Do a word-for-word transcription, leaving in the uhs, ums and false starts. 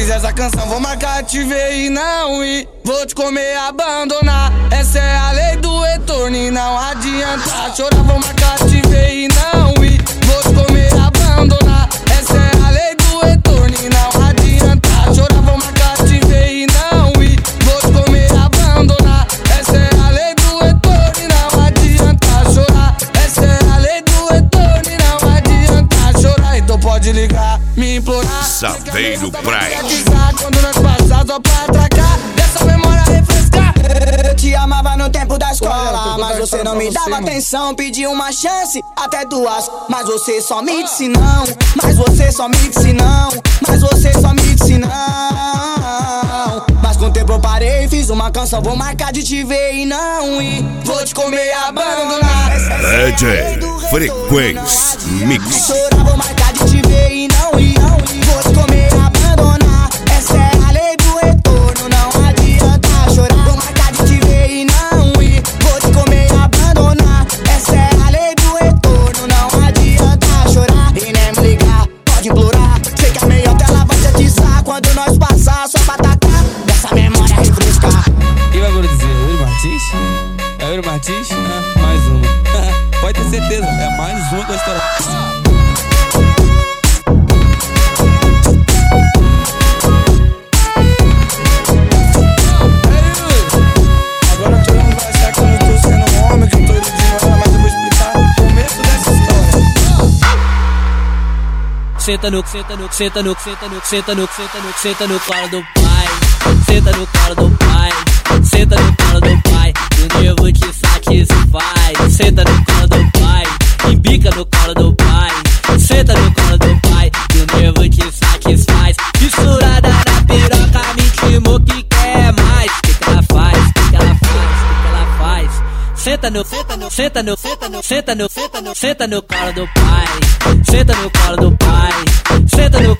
fiz essa canção, vou marcar, te ver e não ir. Vou te comer, abandonar. Essa é a lei do retorno e não adianta chorar. Vou marcar, te ver e não ir. Vou te comer, abandonar. Essa é a lei do retorno e não adianta chorar. Vou marcar, te ver e não ir. Vou te comer, abandonar. Essa é a lei do retorno e não adianta chorar. Essa é a lei do retorno e não adianta chorar. Então pode ligar, me implorar. Saveiro Praia. Quando nós passar só pra atracar, dessa memória refrescar. Eu te amava no tempo da escola, mas você não me dava atenção. Pedi uma chance, até duas, mas você só me disse não. Mas você só me disse não. Mas você só me disse não. Mas com o tempo eu parei, fiz uma canção, vou marcar de te ver e não ir. Vou te comer e abandonar. D J Frequência Mix. Chorar, vou marcar de te ver e não ir. Vou te comer e abandonar. Essa é a lei do retorno, não adianta chorar. Vou marcar de te ver e não ir. Vou te comer e abandonar. Essa é a lei do retorno, não adianta chorar. E nem me ligar, pode implorar. Sei que a meia tela vai te atizar quando nós passar, só pra atacar. Dessa memória refrescar. Quem vai dizer? Yuri Martins? É Yuri Martins? Ah, mais uma. Pode ter certeza, é mais uma da história. Senta no, senta no, senta no, senta no, senta no, senta no, senta no colo do pai. Senta no colo do pai. Senta no colo do pai. O nervo te satisfaz. Senta no colo do pai. Embica no colo do pai. Senta no colo do pai. O nervo te satisfaz. Fissurada na piroca, me intimou que quer mais. O que que ela faz? O que que ela faz? O que que ela faz? Senta no, senta no, senta no, senta no, senta no, senta no, senta no colo do pai. Senta no colo do pai. Senta no